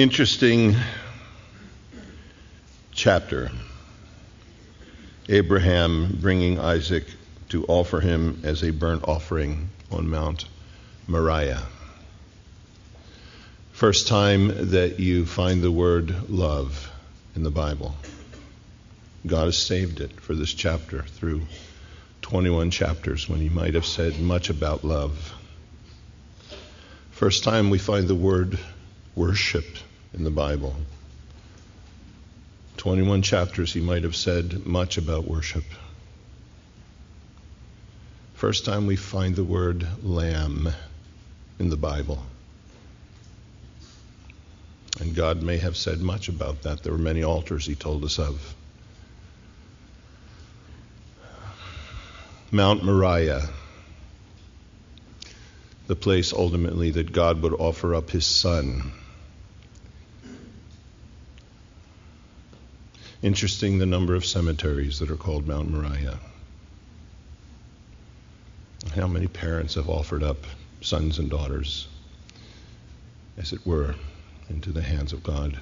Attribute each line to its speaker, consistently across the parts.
Speaker 1: Interesting chapter. Abraham bringing Isaac to offer him as a burnt offering on Mount Moriah. First time that you find the word love in the Bible. God has saved it for this chapter through 21 chapters when he might have said much about love. First time we find the word worship in the Bible. 21 chapters he might have said much about worship. First time we find the word lamb in the Bible. And God may have said much about that. There were many altars he told us of. Mount Moriah, the place ultimately that God would offer up his son. Interesting the number of cemeteries that are called Mount Moriah. How many parents have offered up sons and daughters, as it were, into the hands of God.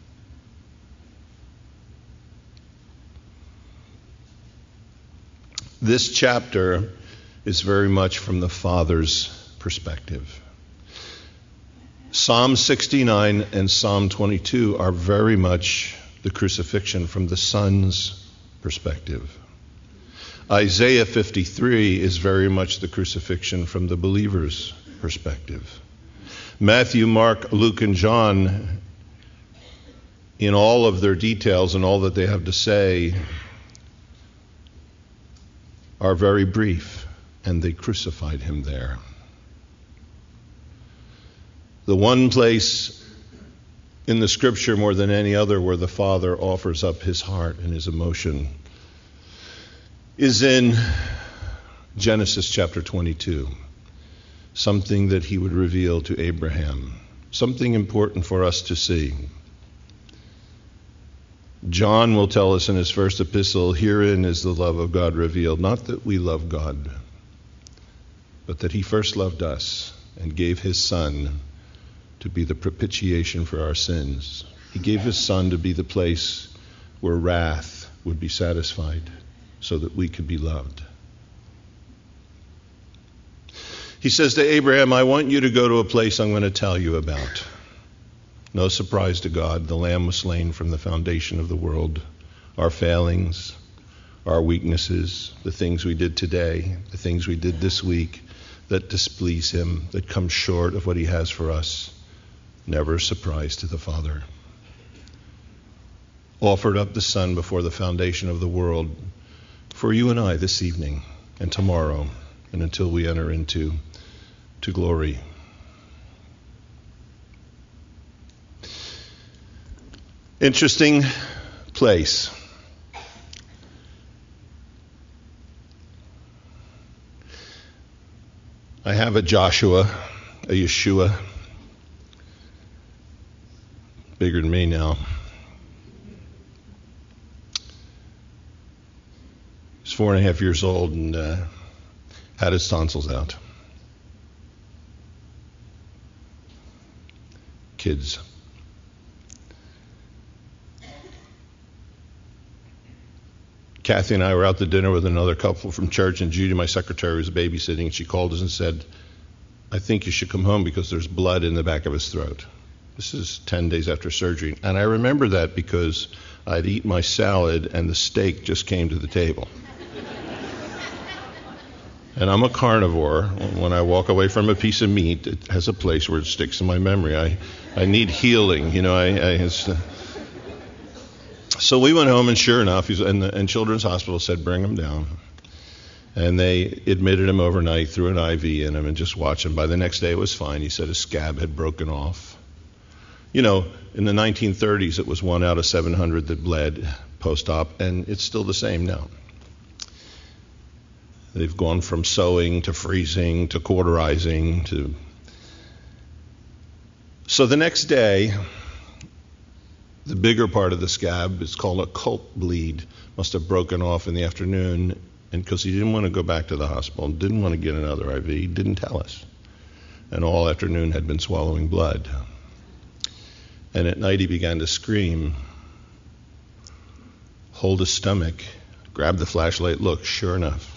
Speaker 1: This chapter is very much from the Father's perspective. Psalm 69 and Psalm 22 are very much the crucifixion from the Son's perspective. Isaiah 53 is very much the crucifixion from the believer's perspective. Matthew, Mark, Luke, and John, in all of their details and all that they have to say, are very brief, and they crucified him there. The one place in the Scripture more than any other where the Father offers up his heart and his emotion is in Genesis chapter 22, something that he would reveal to Abraham, something important for us to see. John will tell us in his first epistle, herein is the love of God revealed, not that we love God, but that he first loved us and gave his Son to be the propitiation for our sins. He gave his Son to be the place where wrath would be satisfied so that we could be loved. He says to Abraham, I want you to go to a place I'm going to tell you about. No surprise to God, the Lamb was slain from the foundation of the world. Our failings, our weaknesses, the things we did today, the things we did this week that displease him, that come short of what he has for us, never a surprise to the Father. Offered up the Son before the foundation of the world for you and I this evening and tomorrow and until we enter into glory. Interesting place. I have a Joshua, a Yeshua, bigger than me now. He's 4.5 years old and had his tonsils out. Kids. Kathy and I were out to dinner with another couple from church, and Judy, my secretary, was babysitting, and she called us and said, I think you should come home because there's blood in the back of his throat. This is 10 days after surgery. And I remember that because I'd eaten my salad and the steak just came to the table. And I'm a carnivore. When I walk away from a piece of meat, it has a place where it sticks in my memory. I need healing, you know. So we went home, and sure enough, and Children's Hospital said, bring him down. And they admitted him overnight, threw an IV in him, and just watched him. By the next day, it was fine. He said his scab had broken off. You know, in the 1930s, it was 1 out of 700 that bled post-op, and it's still the same now. They've gone from sewing to freezing to cauterizing to... So the next day, the bigger part of the scab, it's called a cult bleed, must have broken off in the afternoon, and because he didn't want to go back to the hospital, didn't want to get another IV, didn't tell us. And all afternoon had been swallowing blood. And at night he began to scream, hold his stomach, grab the flashlight, look, sure enough.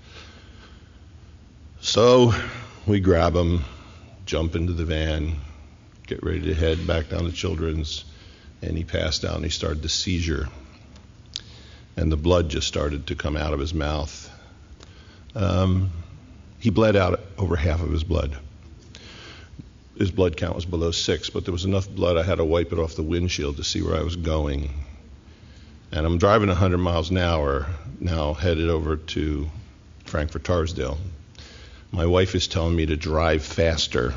Speaker 1: So we grab him, jump into the van, get ready to head back down to Children's, and he passed out and he started to seizure. And the blood just started to come out of his mouth. He bled out over half of his blood. His blood count was below 6, but there was enough blood I had to wipe it off the windshield to see where I was going. And I'm driving 100 miles an hour now, headed over to Frankfurt Tarsdale. My wife is telling me to drive faster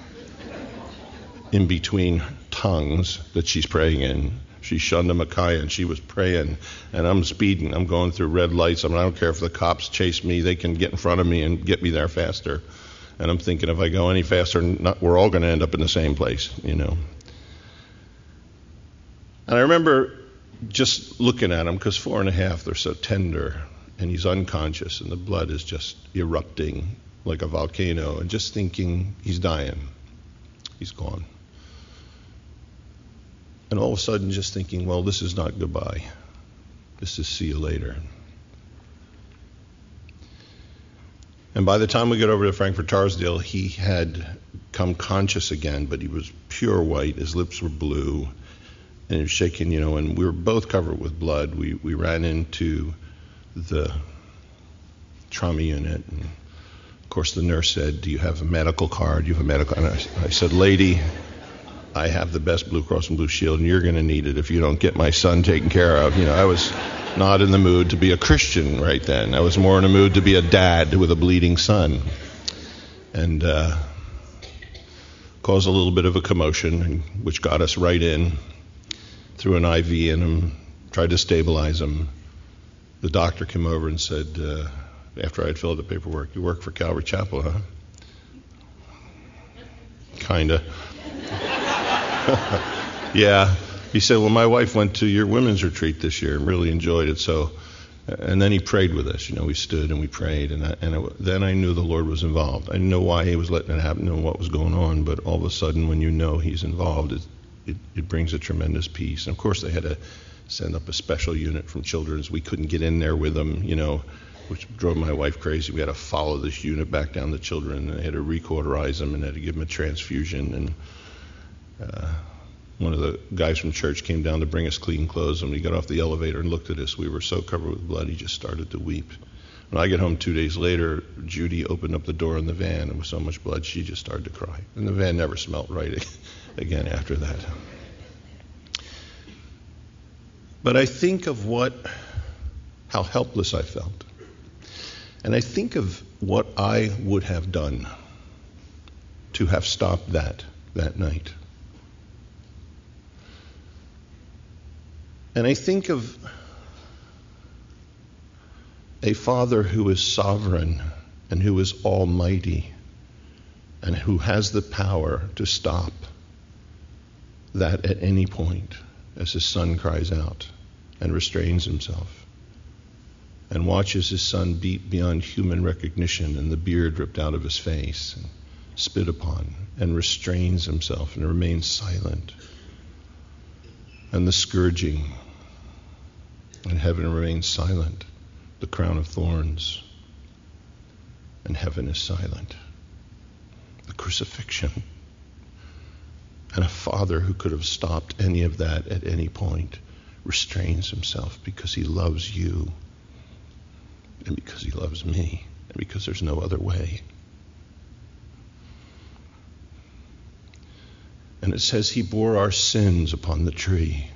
Speaker 1: in between tongues that she's praying in. She's Shunda Micaiah, and she was praying, and I'm speeding. I'm going through red lights. I don't care if the cops chase me. They can get in front of me and get me there faster. And I'm thinking if I go any faster, we're all going to end up in the same place, And I remember just looking at him, because 4.5, they're so tender, and he's unconscious, and the blood is just erupting like a volcano, and just thinking he's dying. He's gone. And all of a sudden just thinking, well, this is not goodbye. This is see you later. And by the time we got over to Frankfurt Tarsdale, he had come conscious again, but he was pure white. His lips were blue, and he was shaking, and we were both covered with blood. We ran into the trauma unit, and of course the nurse said, do you have a medical card? Do you have a medical? And I said, lady, I have the best Blue Cross and Blue Shield, and you're going to need it if you don't get my son taken care of. I was not in the mood to be a Christian right then. I was more in the mood to be a dad with a bleeding son. And caused a little bit of a commotion, which got us right in, threw an IV in him, tried to stabilize him. The doctor came over and said, after I had filled out the paperwork, you work for Calvary Chapel, huh? Kinda. Yeah. He said, well, my wife went to your women's retreat this year and really enjoyed it. And then he prayed with us. We stood and we prayed. Then I knew the Lord was involved. I didn't know why he was letting it happen and what was going on. But all of a sudden, when you know he's involved, it brings a tremendous peace. And of course, they had to send up a special unit from Children's. We couldn't get in there with them, which drove my wife crazy. We had to follow this unit back down to Children, and they had to recauterize them and had to give them a transfusion. And one of the guys from church came down to bring us clean clothes, and when he got off the elevator and looked at us, we were so covered with blood, he just started to weep. When I get home 2 days later, Judy opened up the door in the van, and with so much blood, she just started to cry. And the van never smelled right again after that. But I think of how helpless I felt. And I think of what I would have done to have stopped that night. And I think of a Father who is sovereign and who is almighty and who has the power to stop that at any point as his son cries out and restrains himself and watches his son beat beyond human recognition and the beard ripped out of his face and spit upon and restrains himself and remains silent. And the scourging, and heaven remains silent, the crown of thorns, and heaven is silent. The crucifixion, and a Father who could have stopped any of that at any point restrains himself because he loves you, and because he loves me, and because there's no other way. And it says he bore our sins upon the tree.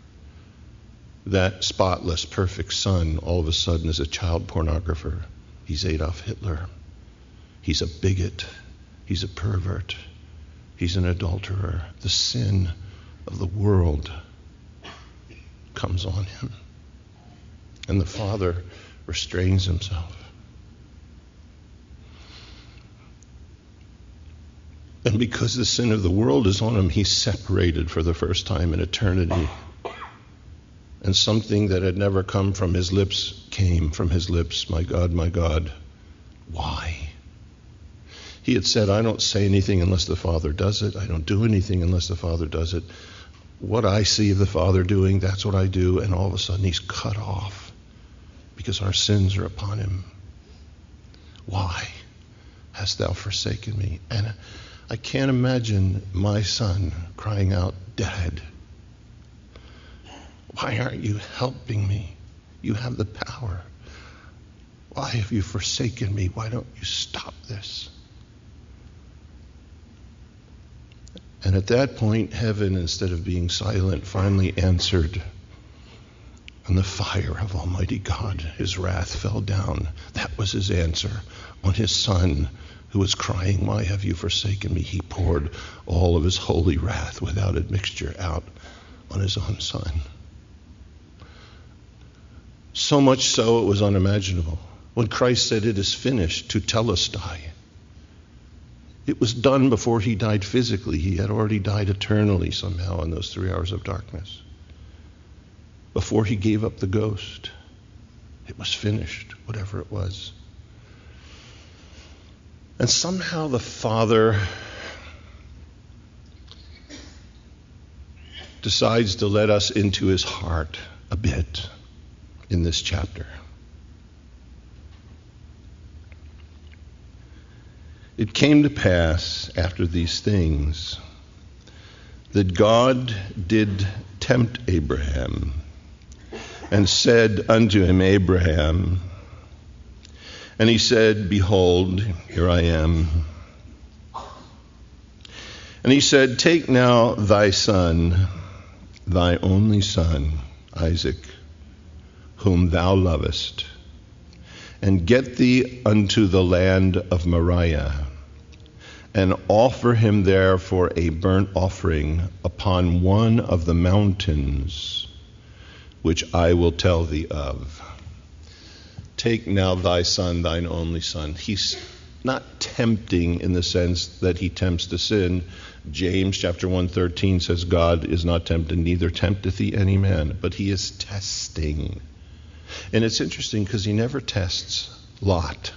Speaker 1: That spotless, perfect son all of a sudden is a child pornographer. He's Adolf Hitler. He's a bigot. He's a pervert. He's an adulterer. The sin of the world comes on him. And the Father restrains himself. And because the sin of the world is on him, he's separated for the first time in eternity. And something that had never come from his lips came from his lips. My God, why? He had said, I don't say anything unless the Father does it. I don't do anything unless the Father does it. What I see the Father doing, that's what I do. And all of a sudden he's cut off because our sins are upon him. Why hast thou forsaken me? And I can't imagine my son crying out, Dad, why aren't you helping me? You have the power. Why have you forsaken me? Why don't you stop this? And at that point, heaven, instead of being silent, finally answered. And the fire of Almighty God, his wrath fell down. That was his answer on his son who was crying, why have you forsaken me? He poured all of his holy wrath without admixture out on his own son. So much so it was unimaginable. When Christ said it is finished, to telestai, it was done before he died physically. He had already died eternally somehow in those 3 hours of darkness. Before he gave up the ghost, it was finished, whatever it was. And somehow the Father decides to let us into his heart a bit in this chapter. It came to pass after these things that God did tempt Abraham and said unto him, Abraham, and he said, Behold, here I am. And he said, Take now thy son, thy only son, Isaac, whom thou lovest, and get thee unto the land of Moriah, and offer him there for a burnt offering upon one of the mountains which I will tell thee of. Take now thy son, thine only son. He's not tempting in the sense that he tempts to sin. James chapter 1:13 says, God is not tempted, neither tempteth he any man, but he is testing. And it's interesting because he never tests Lot.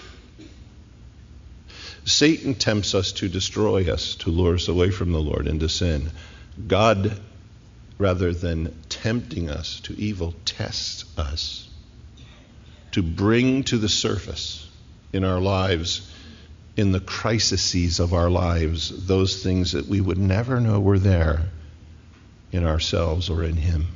Speaker 1: Satan tempts us to destroy us, to lure us away from the Lord into sin. God, rather than tempting us to evil, tests us to bring to the surface in our lives, in the crises of our lives, those things that we would never know were there in ourselves or in him.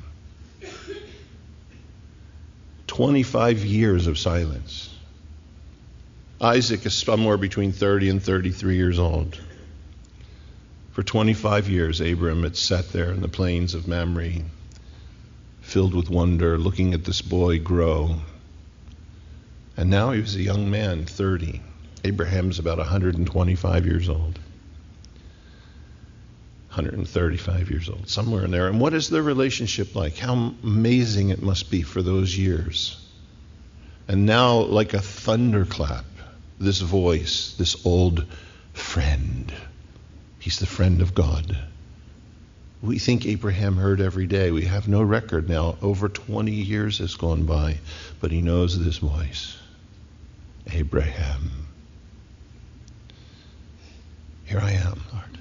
Speaker 1: 25 years of silence. Isaac is somewhere between 30 and 33 years old. For 25 years, Abram had sat there in the plains of Mamre, filled with wonder, looking at this boy grow. And now he was a young man, 30. Abraham's about 125 years old. 135 years old, somewhere in there. And what is their relationship like? How amazing it must be for those years. And now, like a thunderclap, this voice, this old friend, he's the friend of God. We think Abraham heard every day. We have no record now. Over 20 years has gone by, but he knows this voice. Abraham. Here I am, Lord.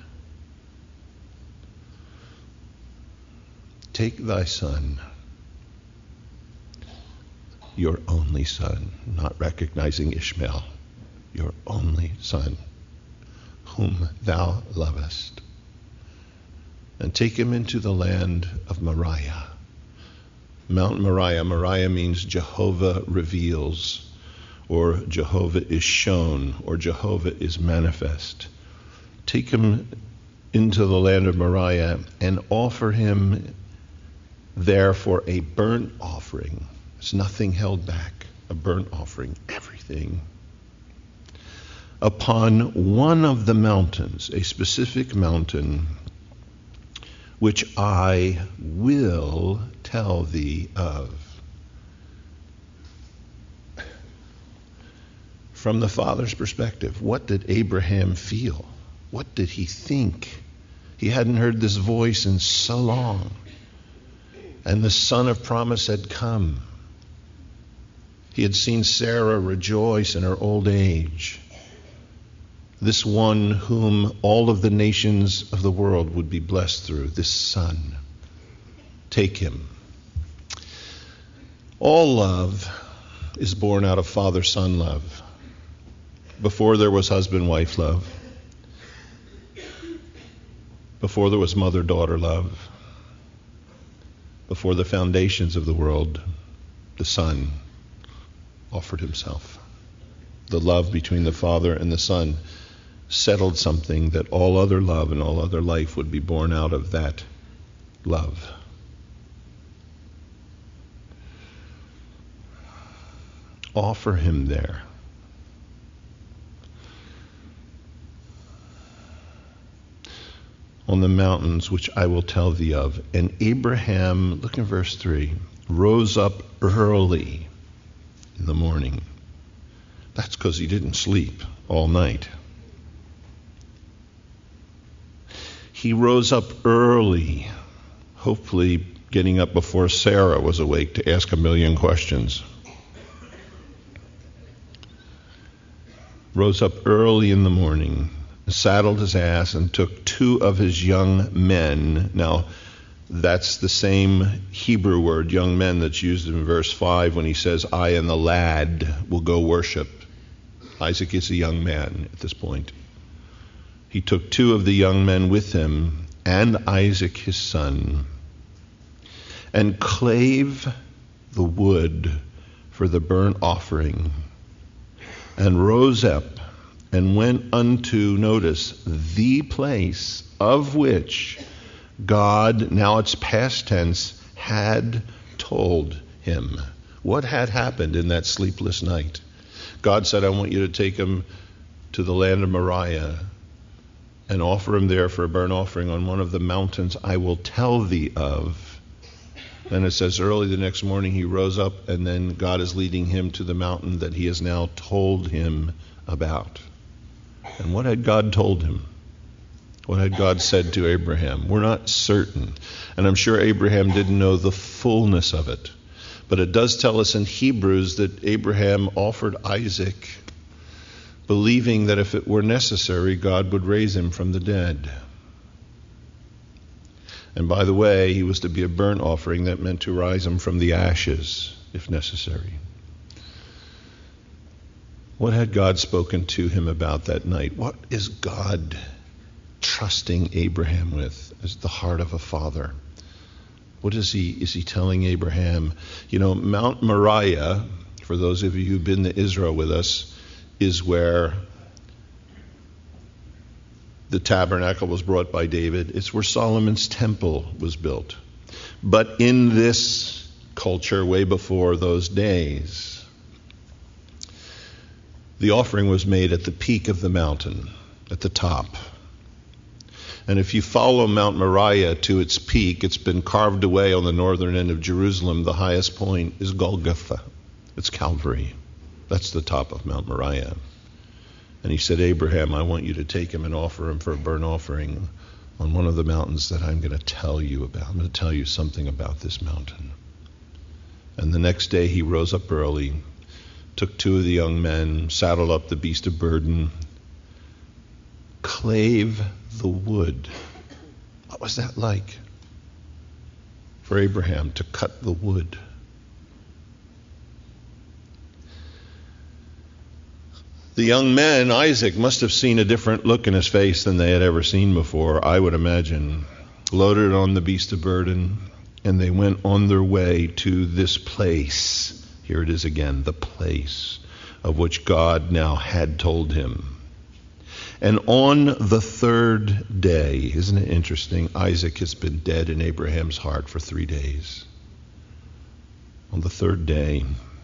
Speaker 1: Take thy son, your only son, not recognizing Ishmael, your only son, whom thou lovest, and take him into the land of Moriah. Mount Moriah. Moriah means Jehovah reveals, or Jehovah is shown, or Jehovah is manifest. Take him into the land of Moriah and offer him there for a burnt offering. There's nothing held back. A burnt offering, everything. Upon one of the mountains, a specific mountain, which I will tell thee of. From the Father's perspective, what did Abraham feel? What did he think? He hadn't heard this voice in so long. And the son of promise had come. He had seen Sarah rejoice in her old age. this one whom all of the nations of the world would be blessed through, this Son. Take him. All love is born out of father-son love. Before there was husband-wife love. Before there was mother-daughter love. Before the foundations of the world, the Son offered himself. The love between the Father and the Son settled something that all other love and all other life would be born out of that love. Offer him there. On the mountains which I will tell thee of. And Abraham, look in verse 3, rose up early in the morning. That's because he didn't sleep all night. He rose up early, hopefully getting up before Sarah was awake to ask a million questions. Rose up early in the morning, saddled his ass, and took 2 of his young men. Now, that's the same Hebrew word, young men, that's used in verse 5 when he says, I and the lad will go worship. Isaac is a young man at this point. He took 2 of the young men with him and Isaac his son, and clave the wood for the burnt offering, and rose up and went unto, notice, the place of which God, now it's past tense, had told him. What had happened in that sleepless night? God said, I want you to take him to the land of Moriah and offer him there for a burnt offering on one of the mountains I will tell thee of. Then it says early the next morning he rose up, and then God is leading him to the mountain that he has now told him about. And what had God told him? What had God said to Abraham? We're not certain. And I'm sure Abraham didn't know the fullness of it. But it does tell us in Hebrews that Abraham offered Isaac, believing that if it were necessary, God would raise him from the dead. And by the way, he was to be a burnt offering. That meant to rise him from the ashes, if necessary. What had God spoken to him about that night? What is God trusting Abraham with as the heart of a father? What is he telling Abraham? You know, Mount Moriah, for those of you who've been to Israel with us, is where the tabernacle was brought by David. It's where Solomon's temple was built. But in this culture, way before those days, the offering was made at the peak of the mountain, at the top. And if you follow Mount Moriah to its peak, it's been carved away on the northern end of Jerusalem. The highest point is Golgotha. It's Calvary. That's the top of Mount Moriah. And he said, Abraham, I want you to take him and offer him for a burnt offering on one of the mountains that I'm going to tell you about. I'm going to tell you something about this mountain. And the next day he rose up early, took 2 of the young men, saddled up the beast of burden, clave the wood. What was that like for Abraham to cut the wood? The young men, Isaac, must have seen a different look in his face than they had ever seen before, I would imagine. Loaded on the beast of burden, and they went on their way to this place. Here it is again, the place of which God now had told him. And on the 3rd day, isn't it interesting? Isaac has been dead in Abraham's heart for 3 days. On the 3rd day,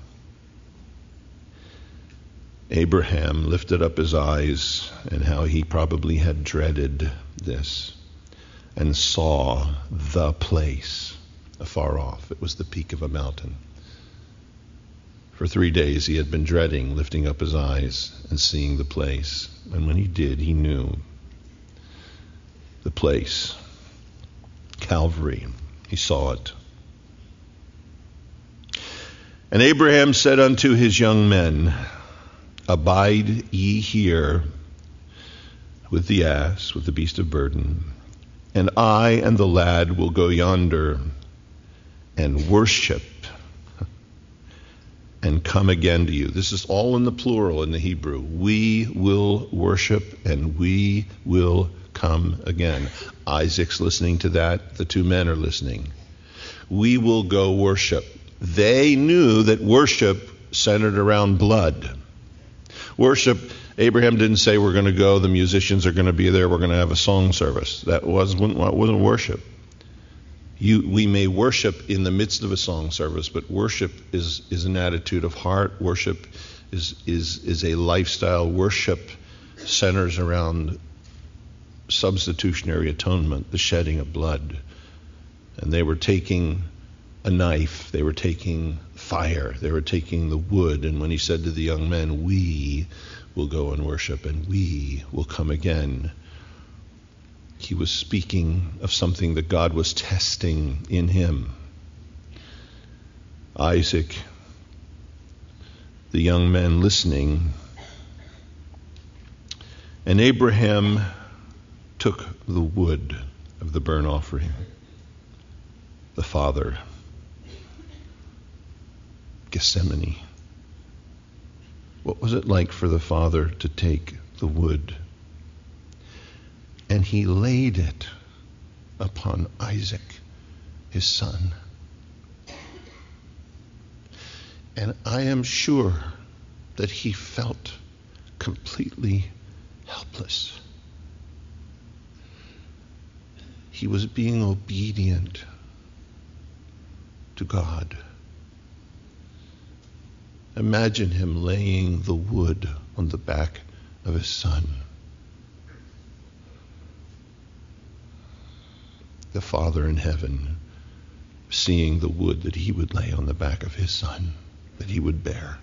Speaker 1: Abraham lifted up his eyes, and how he probably had dreaded this, and saw the place afar off. It was the peak of a mountain. For 3 days he had been dreading lifting up his eyes and seeing the place. And when he did, he knew the place. Calvary. He saw it. And Abraham said unto his young men, Abide ye here, with the ass, with the beast of burden, and I and the lad will go yonder and worship and come again to you. This is all in the plural in the Hebrew. We will worship and we will come again. Isaac's listening to that. The two men are listening. We will go worship. They knew that worship centered around blood. Worship, Abraham didn't say we're going to go, the musicians are going to be there, we're going to have a song service. That wasn't worship. We may worship in the midst of a song service, but worship is an attitude of heart. Worship is a lifestyle. Worship centers around substitutionary atonement, the shedding of blood. And they were taking a knife, they were taking fire, they were taking the wood. And when he said to the young men, we will go and worship and we will come again, he was speaking of something that God was testing in him. Isaac, the young men listening, and Abraham took the wood of the burnt offering. The Father, Gethsemane. What was it like for the Father to take the wood? And he laid it upon Isaac, his son. And I am sure that he felt completely helpless. He was being obedient to God. Imagine him laying the wood on the back of his son. The Father in heaven seeing the wood that he would lay on the back of his son, that he would bear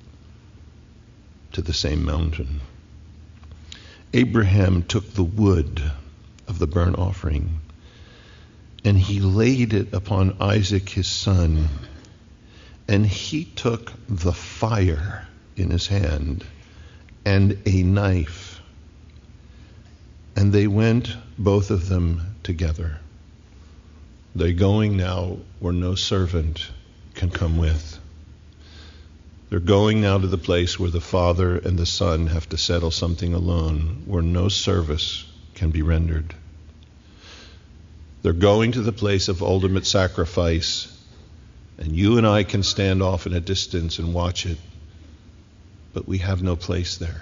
Speaker 1: to the same mountain. Abraham took the wood of the burnt offering and he laid it upon Isaac his son, and he took the fire in his hand and a knife, and they went both of them together. They're going now where no servant can come with. They're going now to the place where the Father and the Son have to settle something alone, where no service can be rendered. They're going to the place of ultimate sacrifice, and you and I can stand off in a distance and watch it, but we have no place there.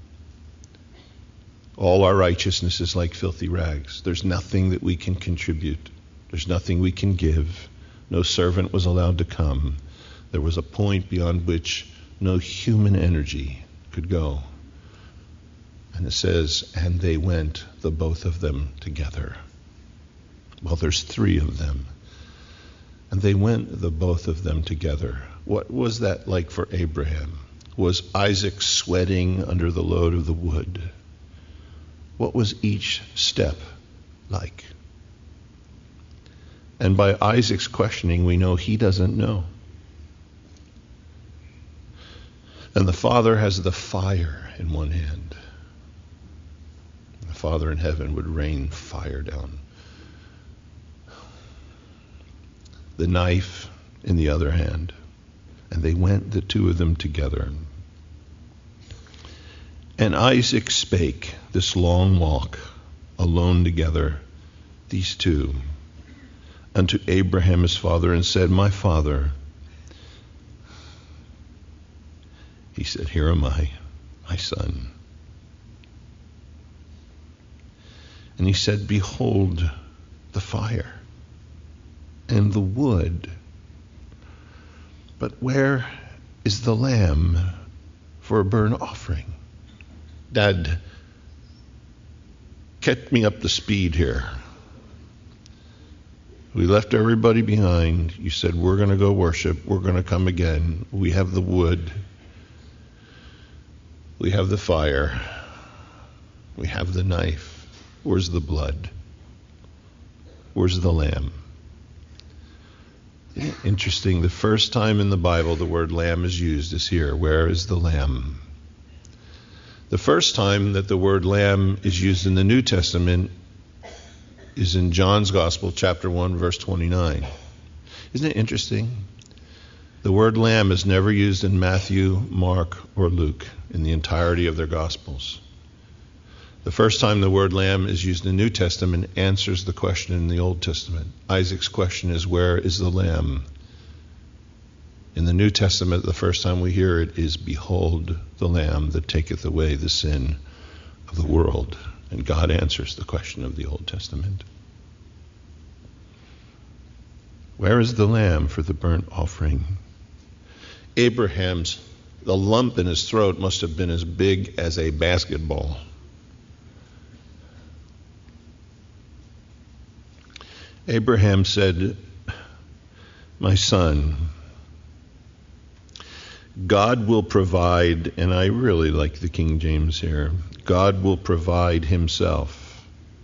Speaker 1: All our righteousness is like filthy rags. There's nothing that we can contribute. There's nothing we can give. No servant was allowed to come. There was a point beyond which no human energy could go. And it says, and they went, the both of them together. Well, there's three of them. And they went, the both of them together. What was that like for Abraham? Was Isaac sweating under the load of the wood? What was each step like? And by Isaac's questioning, we know he doesn't know. And the Father has the fire in one hand. The Father in heaven would rain fire down. The knife in the other hand. And they went, the two of them together. And Isaac spake this long walk, alone together, these two, unto Abraham his father, and said, my father. He said, here am I, my son. And he said, behold the fire and the wood, but where is the lamb for a burnt offering? Dad, catch me up to speed here. We left everybody behind. You said, we're going to go worship. We're going to come again. We have the wood. We have the fire. We have the knife. Where's the blood? Where's the lamb? Interesting. The first time in the Bible the word lamb is used is here. Where is the lamb? The first time that the word lamb is used in the New Testament is in John's Gospel, chapter 1, verse 29. Isn't it interesting? The word lamb is never used in Matthew, Mark, or Luke in the entirety of their Gospels. The first time the word lamb is used in the New Testament answers the question in the Old Testament. Isaac's question is, where is the lamb? In the New Testament, the first time we hear it is, behold the lamb that taketh away the sin of the world. And God answers the question of the Old Testament. Where is the lamb for the burnt offering? Abraham's, the lump in his throat must have been as big as a basketball. Abraham said, my son, God will provide, and I really like the King James here, God will provide himself.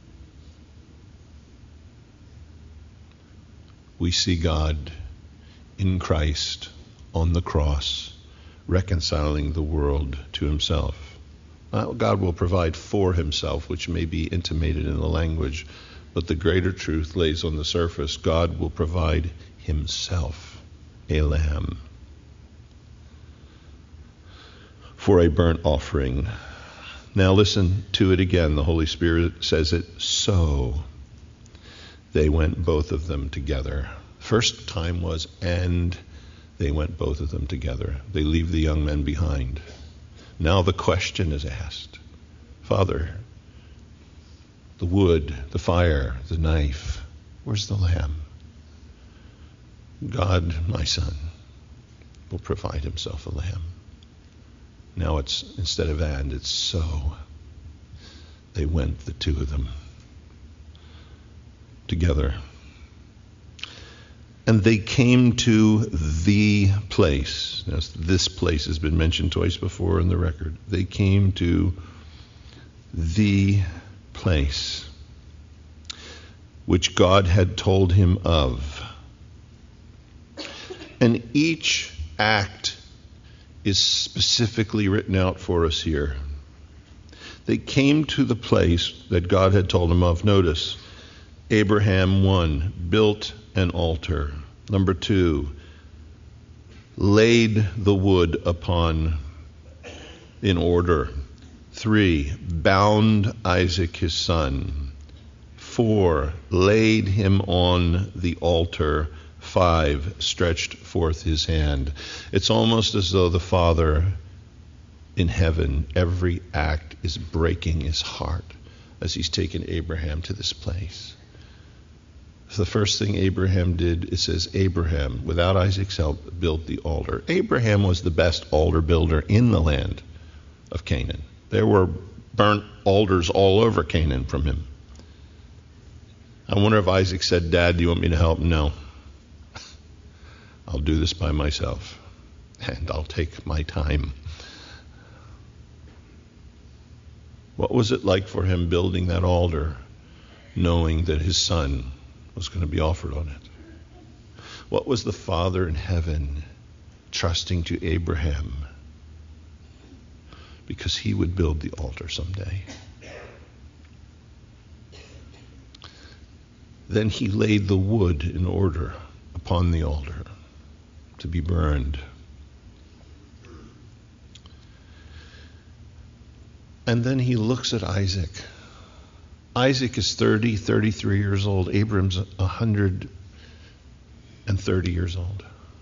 Speaker 1: We see God in Christ on the cross, reconciling the world to himself. God will provide for himself, which may be intimated in the language, but the greater truth lays on the surface. God will provide himself a lamb for a burnt offering. Now listen to it again. The Holy Spirit says it, so they went both of them together. First time was, and they went both of them together. They leave the young men behind. Now the question is asked, Father, the wood, the fire, the knife, where's the lamb? God, my son, will provide himself a lamb. Now it's, instead of and, it's so. They went, the two of them, together. And they came to the place. Now, this place has been mentioned twice before in the record. They came to the place which God had told him of. And each act is specifically written out for us here. They came to the place that God had told him of. Notice, Abraham, 1, built an altar. Number 2, laid the wood upon in order. 3, bound Isaac his son. 4, laid him on the altar. 5, stretched forth his hand. It's almost as though the Father in heaven, every act is breaking his heart as he's taken Abraham to this place. The first thing Abraham did, it says Abraham, without Isaac's help, built the altar. Abraham was the best altar builder in the land of Canaan. There were burnt altars all over Canaan from him. I wonder if Isaac said, Dad, do you want me to help? No. I'll do this by myself, and I'll take my time. What was it like for him building that altar, knowing that his son was going to be offered on it? What was the Father in heaven trusting to Abraham? Because he would build the altar someday. Then he laid the wood in order upon the altar to be burned. And then he looks at Isaac. Isaac is 33 years old. Abram's 130 years old.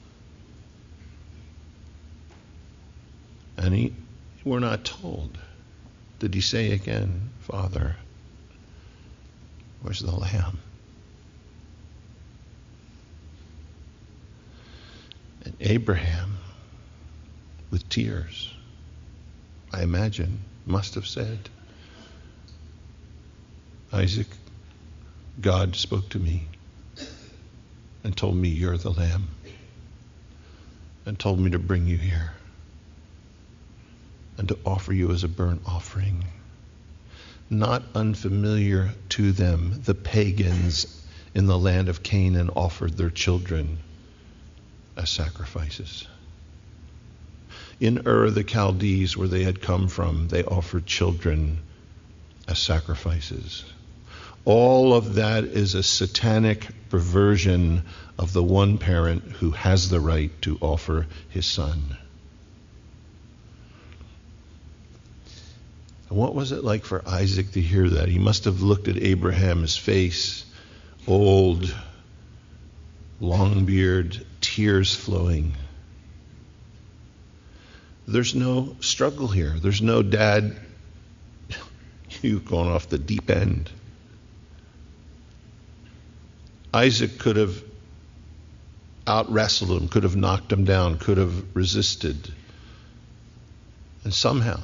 Speaker 1: And we're not told. Did he say again, Father, where's the lamb? And Abraham, with tears, I imagine, must have said, Isaac, God spoke to me and told me you're the lamb and told me to bring you here and to offer you as a burnt offering. Not unfamiliar to them, the pagans in the land of Canaan offered their children as sacrifices. In Ur the Chaldees, where they had come from, they offered children as sacrifices. All of that is a satanic perversion of the one parent who has the right to offer his son. And what was it like for Isaac to hear that? He must have looked at Abraham's face, old, long beard, tears flowing. There's no struggle here. There's no, Dad, you've gone off the deep end. Isaac could have out-wrestled him, could have knocked him down, could have resisted. And somehow,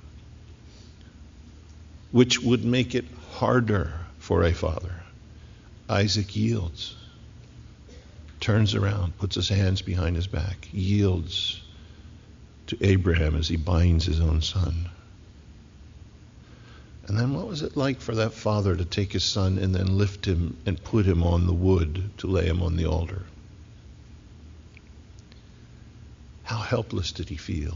Speaker 1: which would make it harder for a father, Isaac yields, turns around, puts his hands behind his back, yields to Abraham as he binds his own son. And then what was it like for that father to take his son and then lift him and put him on the wood to lay him on the altar? How helpless did he feel?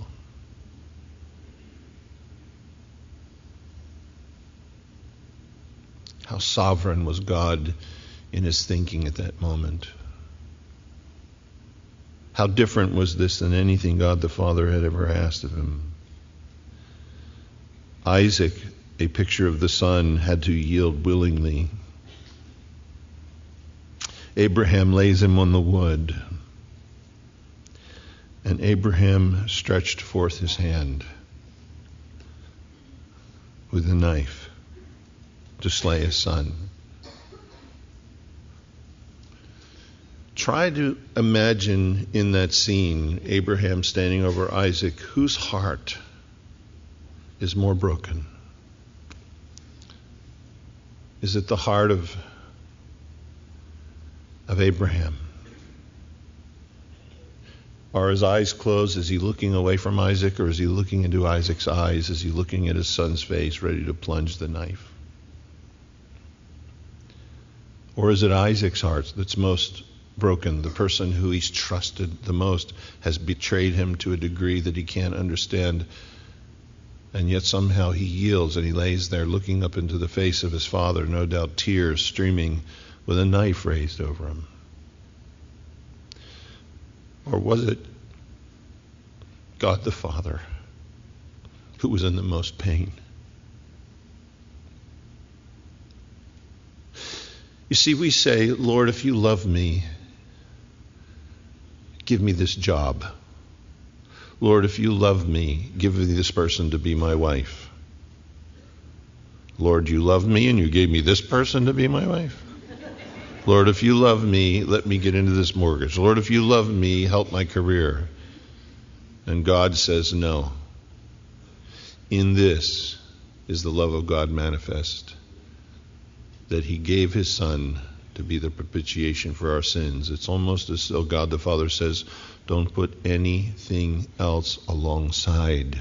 Speaker 1: How sovereign was God in his thinking at that moment? How different was this than anything God the Father had ever asked of him? Isaac, a picture of the son, had to yield willingly. Abraham lays him on the wood, and Abraham stretched forth his hand with a knife to slay his son. Try to imagine in that scene Abraham standing over Isaac, whose heart is more broken. Is it the heart of Abraham? Are his eyes closed? Is he looking away from Isaac, or is he looking into Isaac's eyes? Is he looking at his son's face, ready to plunge the knife? Or is it Isaac's heart that's most broken? The person who he's trusted the most has betrayed him to a degree that he can't understand, and yet somehow he yields, and he lays there looking up into the face of his father, no doubt tears streaming, with a knife raised over him. Or was it God the Father who was in the most pain? You see, we say, Lord, if you love me, give me this job. Lord, if you love me, give me this person to be my wife. Lord, you love me and you gave me this person to be my wife. Lord, if you love me, let me get into this mortgage. Lord, if you love me, help my career. And God says no. In this is the love of God manifest, that he gave his son to be the propitiation for our sins. It's almost as though God the Father says, don't put anything else alongside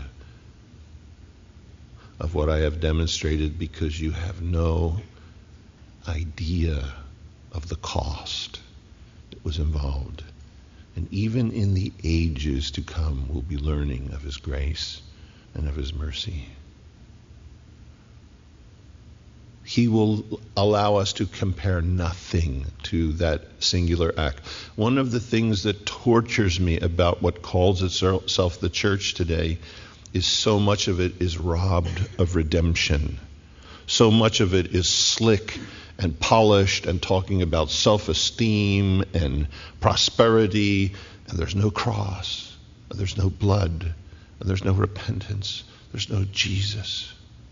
Speaker 1: of what I have demonstrated, because you have no idea of the cost that was involved. And even in the ages to come, we'll be learning of his grace and of his mercy. He will allow us to compare nothing to that singular act. One of the things that tortures me about what calls itself the church today is so much of it is robbed of redemption. So much of it is slick and polished and talking about self-esteem and prosperity, and there's no cross, and there's no blood, and there's no repentance, there's no Jesus.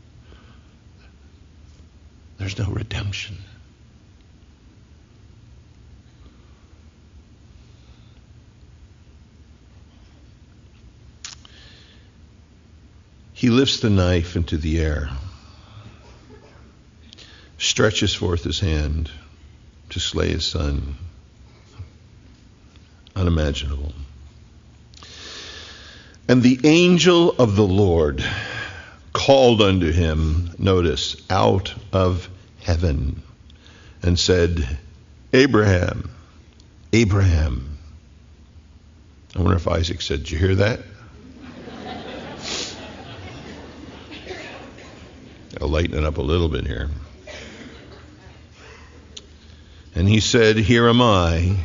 Speaker 1: There's no redemption. He lifts the knife into the air, stretches forth his hand to slay his son. Unimaginable. And the angel of the Lord called unto him, notice, out of heaven, and said, Abraham, Abraham. I wonder if Isaac said, did you hear that? to lighten it up a little bit here. And he said, "Here am I."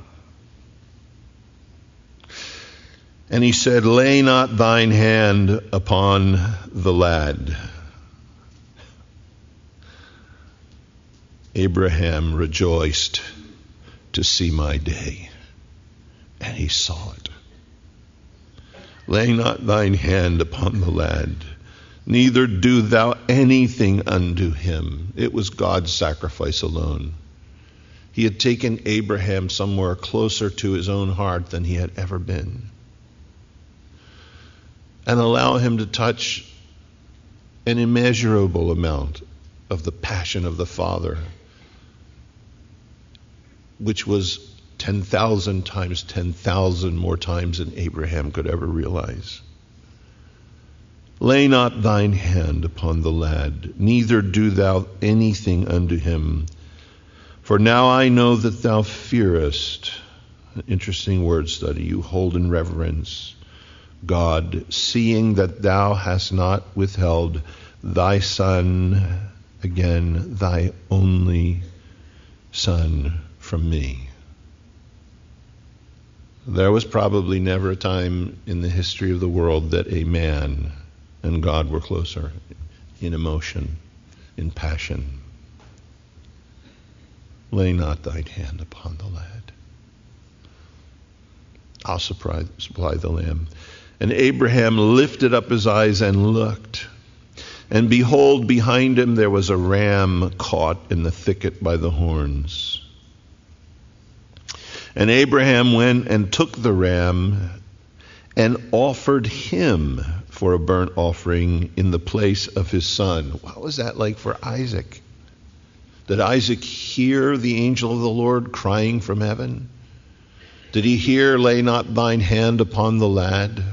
Speaker 1: And he said, "Lay not thine hand upon the lad." Abraham rejoiced to see my day, and he saw it. "Lay not thine hand upon the lad, neither do thou anything unto him." It was God's sacrifice alone. He had taken Abraham somewhere closer to his own heart than he had ever been. And allow him to touch an immeasurable amount of the passion of the Father, which was 10,000 times 10,000 more times than Abraham could ever realize. "Lay not thine hand upon the lad, neither do thou anything unto him. For now I know that thou fearest." An interesting word study. You hold in reverence God, seeing that thou hast not withheld thy son, again, thy only son, from me. There was probably never a time in the history of the world that a man and God were closer in emotion, in passion. "Lay not thine hand upon the lad. I'll supply the lamb." And Abraham lifted up his eyes and looked. And behold, behind him there was a ram caught in the thicket by the horns. And Abraham went and took the ram and offered him for a burnt offering in the place of his son. What was that like for Isaac? Did Isaac hear the angel of the Lord crying from heaven? Did he hear, "Lay not thine hand upon the lad"?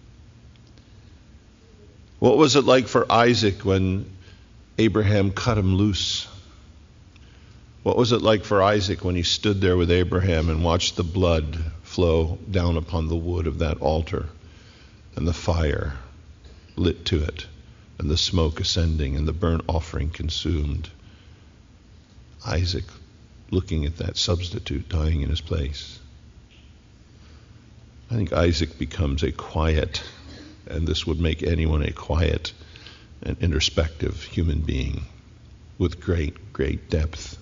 Speaker 1: What was it like for Isaac when Abraham cut him loose? What was it like for Isaac when he stood there with Abraham and watched the blood flow down upon the wood of that altar and the fire lit to it and the smoke ascending and the burnt offering consumed? Isaac looking at that substitute dying in his place. I think Isaac becomes a quiet, and this would make anyone a quiet and introspective human being with great, great depth.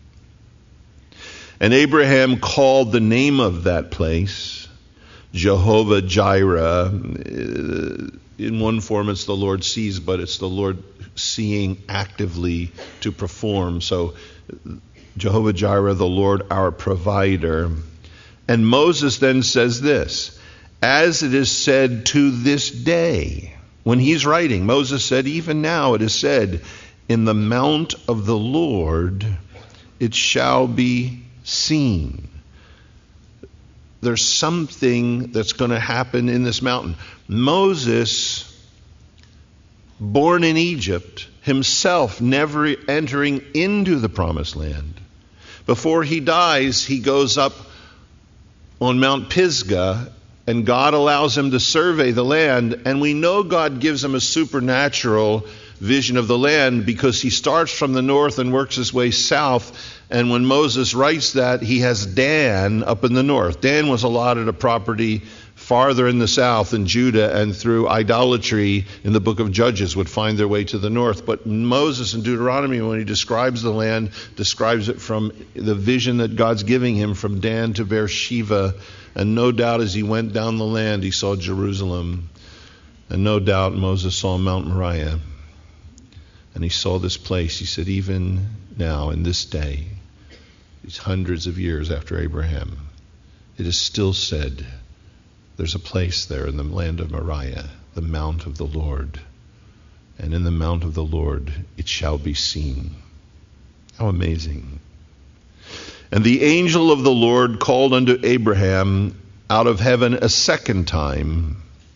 Speaker 1: And Abraham called the name of that place Jehovah Jireh. In one form it's the Lord sees, but it's the Lord seeing actively to perform. So Jehovah Jireh, the Lord our provider. And Moses then says this, "As it is said to this day." When he's writing, Moses said, "Even now it is said, in the mount of the Lord it shall be seen." There's something that's going to happen in this mountain. Moses, born in Egypt, himself never entering into the promised land. Before he dies, he goes up on Mount Pisgah, and God allows him to survey the land. And we know God gives him a supernatural vision of the land because he starts from the north and works his way south. And when Moses writes that, he has Dan up in the north. Dan was allotted a property farther in the south, and Judah, and through idolatry in the book of Judges would find their way to the north. But Moses in Deuteronomy, when he describes the land, describes it from the vision that God's giving him from Dan to Beersheba. And no doubt as he went down the land, he saw Jerusalem. And no doubt Moses saw Mount Moriah. And he saw this place. He said, even now, in this day, these hundreds of years after Abraham, it is still said, there's a place there in the land of Moriah, the mount of the Lord. And in the mount of the Lord it shall be seen. How amazing. And the angel of the Lord called unto Abraham out of heaven a second time,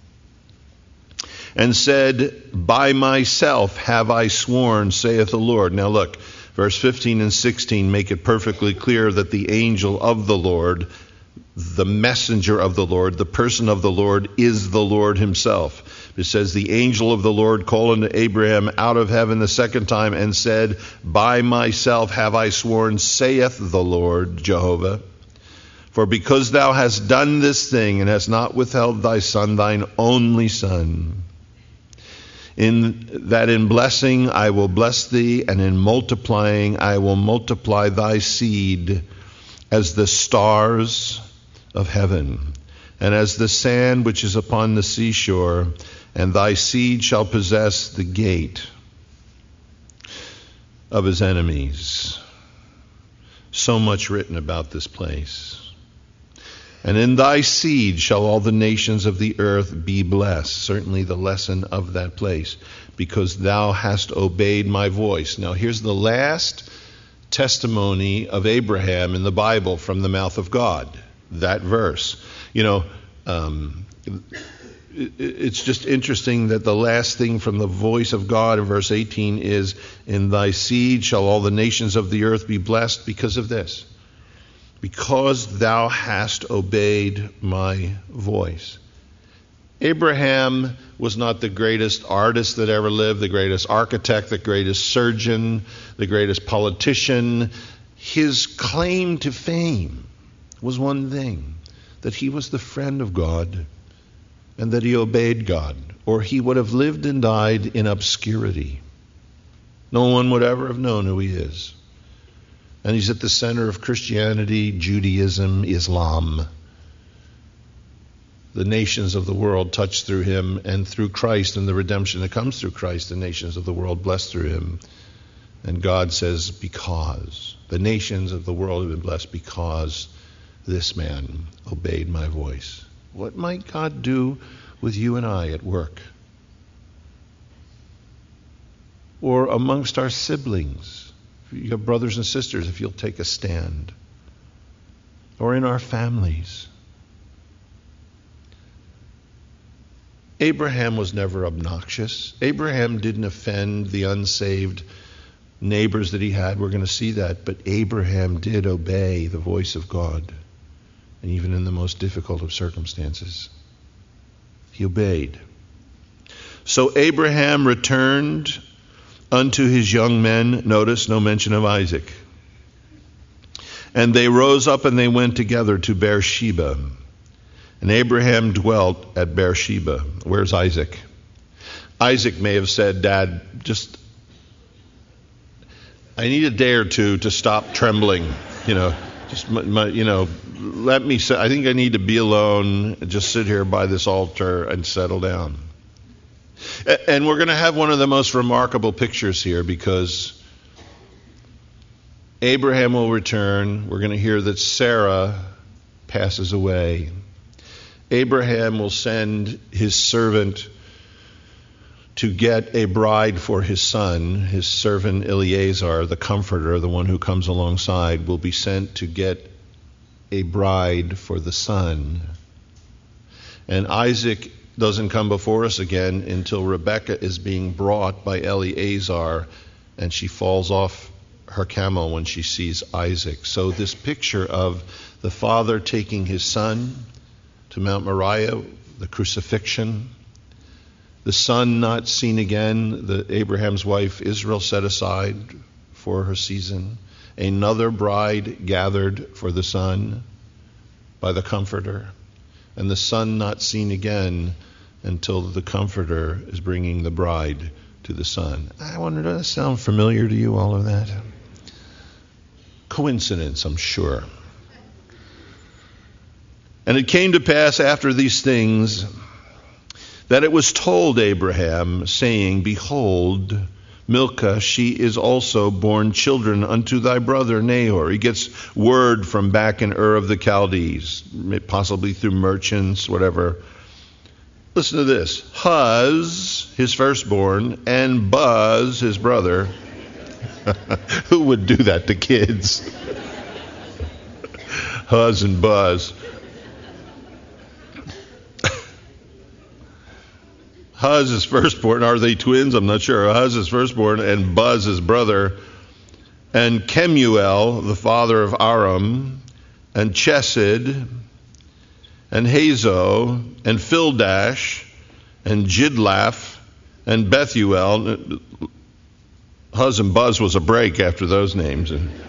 Speaker 1: and said, By myself have I sworn, saith the Lord. Now look, verse 15 and 16 make it perfectly clear that the angel of the Lord, the messenger of the Lord, the person of the Lord, is the Lord himself. It says, the angel of the Lord called unto Abraham out of heaven the second time and said, by myself have I sworn, saith the Lord Jehovah, for because thou hast done this thing and hast not withheld thy son, thine only son, in blessing I will bless thee, and in multiplying I will multiply thy seed as the stars of heaven, and as the sand which is upon the seashore, and thy seed shall possess the gate of his enemies. So much written about this place. And in thy seed shall all the nations of the earth be blessed. Certainly the lesson of that place, because thou hast obeyed my voice. Now here's the last testimony of Abraham in the Bible from the mouth of God. That verse. It's just interesting that the last thing from the voice of God in verse 18 is, in thy seed shall all the nations of the earth be blessed, because of this. Because thou hast obeyed my voice. Abraham was not the greatest artist that ever lived, the greatest architect, the greatest surgeon, the greatest politician. His claim to fame was one thing, that he was the friend of God and that he obeyed God, or he would have lived and died in obscurity. No one would ever have known who he is. And he's at the center of Christianity, Judaism, Islam. The nations of the world touched through him, and through Christ and the redemption that comes through Christ, the nations of the world blessed through him. And God says, because the nations of the world have been blessed because this man obeyed my voice. What might God do with you and I at work? Or amongst our siblings? You have brothers and sisters, if you'll take a stand. Or in our families. Abraham was never obnoxious. Abraham didn't offend the unsaved neighbors that he had. We're going to see that. But Abraham did obey the voice of God. And even in the most difficult of circumstances, he obeyed. So Abraham returned unto his young men. Notice, no mention of Isaac. And they rose up and they went together to Beersheba. And Abraham dwelt at Beersheba. Where's Isaac? Isaac may have said, Dad, I need a day or two to stop trembling. Let me say, I think I need to be alone, just sit here by this altar and settle down. And we're going to have one of the most remarkable pictures here, because Abraham will return. We're going to hear that Sarah passes away. Abraham will send his servant to get a bride for his son. His servant Eliezer, the comforter, the one who comes alongside, will be sent to get a bride for the son. And Isaac doesn't come before us again until Rebekah is being brought by Eliezer, and she falls off her camel when she sees Isaac. So this picture of the father taking his son to Mount Moriah, the crucifixion, the son not seen again, Abraham's wife Israel set aside for her season, another bride gathered for the son by the Comforter, and the son not seen again until the Comforter is bringing the bride to the son. I wonder, does that sound familiar to you, all of that? Coincidence, I'm sure. And it came to pass after these things that it was told Abraham, saying, Behold, Milcah, she is also born children unto thy brother Nahor. He gets word from back in Ur of the Chaldees, possibly through merchants, whatever. Listen to this. Huz, his firstborn, and Buz, his brother. Who would do that to kids? Huz and Buz. Huz is firstborn. Are they twins? I'm not sure. Huz is firstborn, and Buz is brother. And Kemuel, the father of Aram, and Chesed, and Hazo, and Fildash, and Jidlaph, and Bethuel. Huz and Buzz was a break after those names.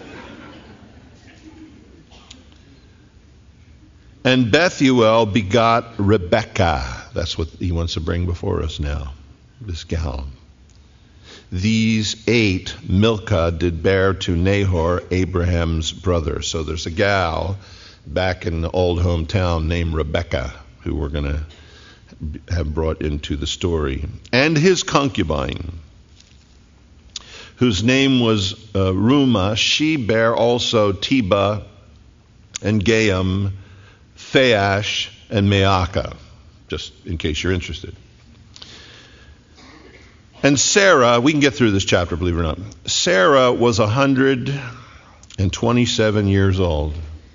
Speaker 1: And Bethuel begot Rebekah. That's what he wants to bring before us now, this gal. These 8 Milcah did bear to Nahor, Abraham's brother. So there's a gal back in the old hometown named Rebekah who we're going to have brought into the story. And his concubine, whose name was Rumah, she bare also Teba and Gaam, Thaash, and Maacah, just in case you're interested. And Sarah, we can get through this chapter, believe it or not. Sarah was 127 years old.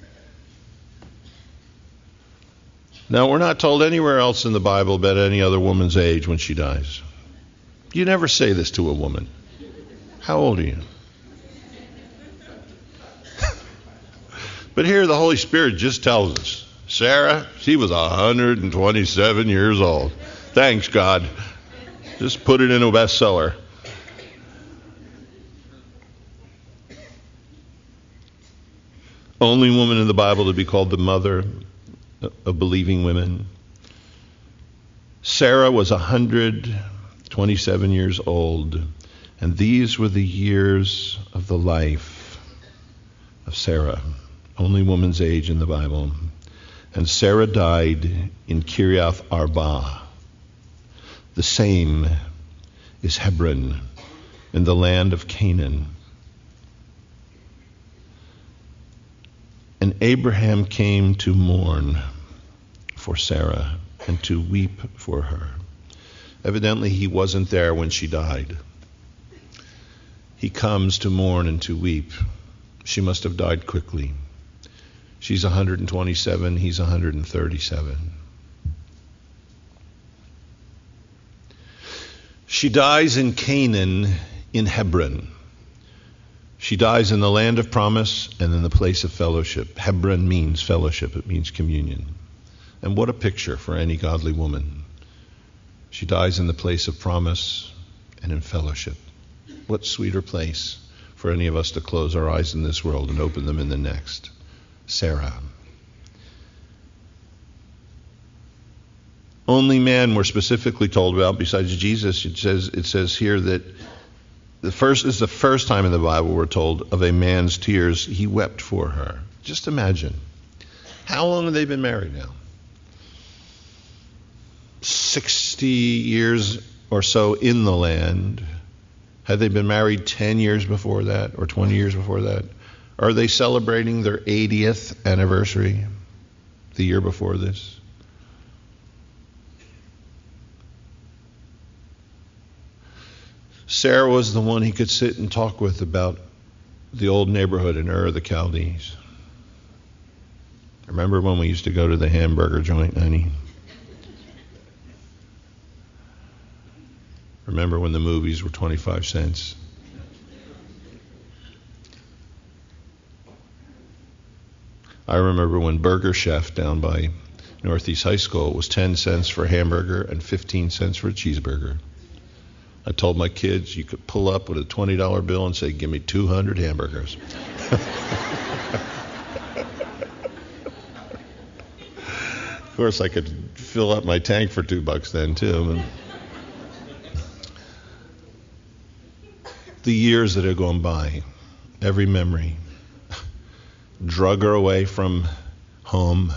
Speaker 1: Now, we're not told anywhere else in the Bible about any other woman's age when she dies. You never say this to a woman. How old are you? But here the Holy Spirit just tells us, Sarah, she was 127 years old. Thanks, God. Just put it in a bestseller. Only woman in the Bible to be called the mother of believing women. Sarah was 127 years old, and these were the years of the life of Sarah. Only woman's age in the Bible. And Sarah died in Kiriath Arba. The same is Hebron in the land of Canaan. And Abraham came to mourn for Sarah and to weep for her. Evidently, he wasn't there when she died. He comes to mourn and to weep. She must have died quickly. She's 127, he's 137. She dies in Canaan, in Hebron. She dies in the land of promise and in the place of fellowship. Hebron means fellowship. It means communion. And what a picture for any godly woman. She dies in the place of promise and in fellowship. What sweeter place for any of us to close our eyes in this world and open them in the next. Sarah. Only man we're specifically told about besides Jesus. It says here that this is the first time in the Bible we're told of a man's tears. He wept for her. Just imagine. How long have they been married now? 60 years or so in the land. Had they been married 10 years before that or 20 years before that? Are they celebrating their 80th anniversary the year before this? Sarah was the one he could sit and talk with about the old neighborhood in Ur of the Chaldees. Remember when we used to go to the hamburger joint, honey? Remember when the movies were 25 cents? I remember when Burger Chef down by Northeast High School was 10 cents for a hamburger and 15 cents for a cheeseburger. I told my kids you could pull up with a $20 bill and say, give me 200 hamburgers. Of course, I could fill up my tank for $2 then, too. The years that have gone by, every memory, drug her away from home,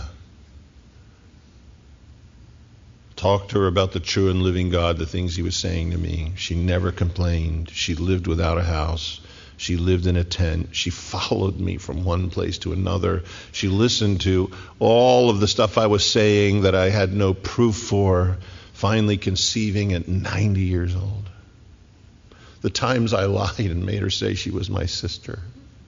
Speaker 1: talked to her about the true and living God, the things he was saying to me. She never complained. She lived without a house. She lived in a tent. She followed me from one place to another. She listened to all of the stuff I was saying that I had no proof for, finally conceiving at 90 years old. The times I lied and made her say she was my sister.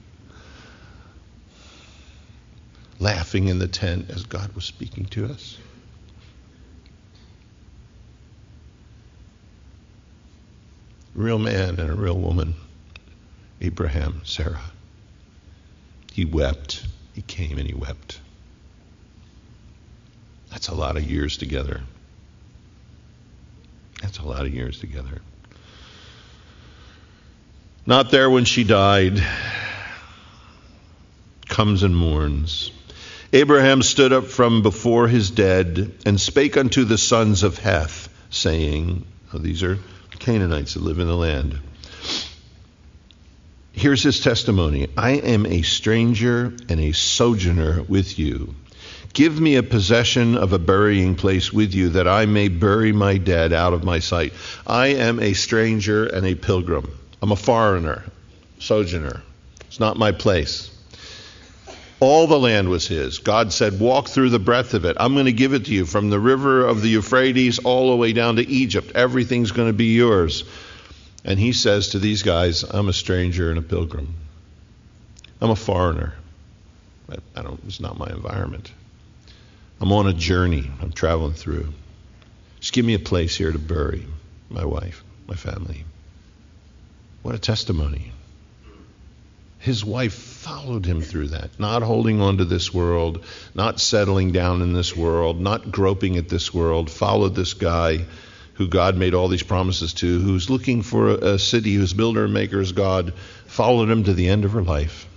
Speaker 1: Laughing in the tent as God was speaking to us. Real man and a real woman. Abraham, Sarah. He wept. He came and he wept. That's a lot of years together. That's a lot of years together. Not there when she died. Comes and mourns. Abraham stood up from before his dead and spake unto the sons of Heth, saying, these are Canaanites that live in the land. Here's his testimony. I am a stranger and a sojourner with you. Give me a possession of a burying place with you, that I may bury my dead out of my sight. I am a stranger and a pilgrim. I'm a foreigner, sojourner. It's not my place. All the land was his. God said, walk through the breadth of it. I'm going to give it to you from the river of the Euphrates all the way down to Egypt. Everything's going to be yours. And he says to these guys, I'm a stranger and a pilgrim. I'm a foreigner. It's not my environment. I'm on a journey. I'm traveling through. Just give me a place here to bury my wife, my family. What a testimony. His wife followed him through that, not holding on to this world, not settling down in this world, not groping at this world, followed this guy who God made all these promises to, who's looking for a city whose builder and maker is God, followed him to the end of her life.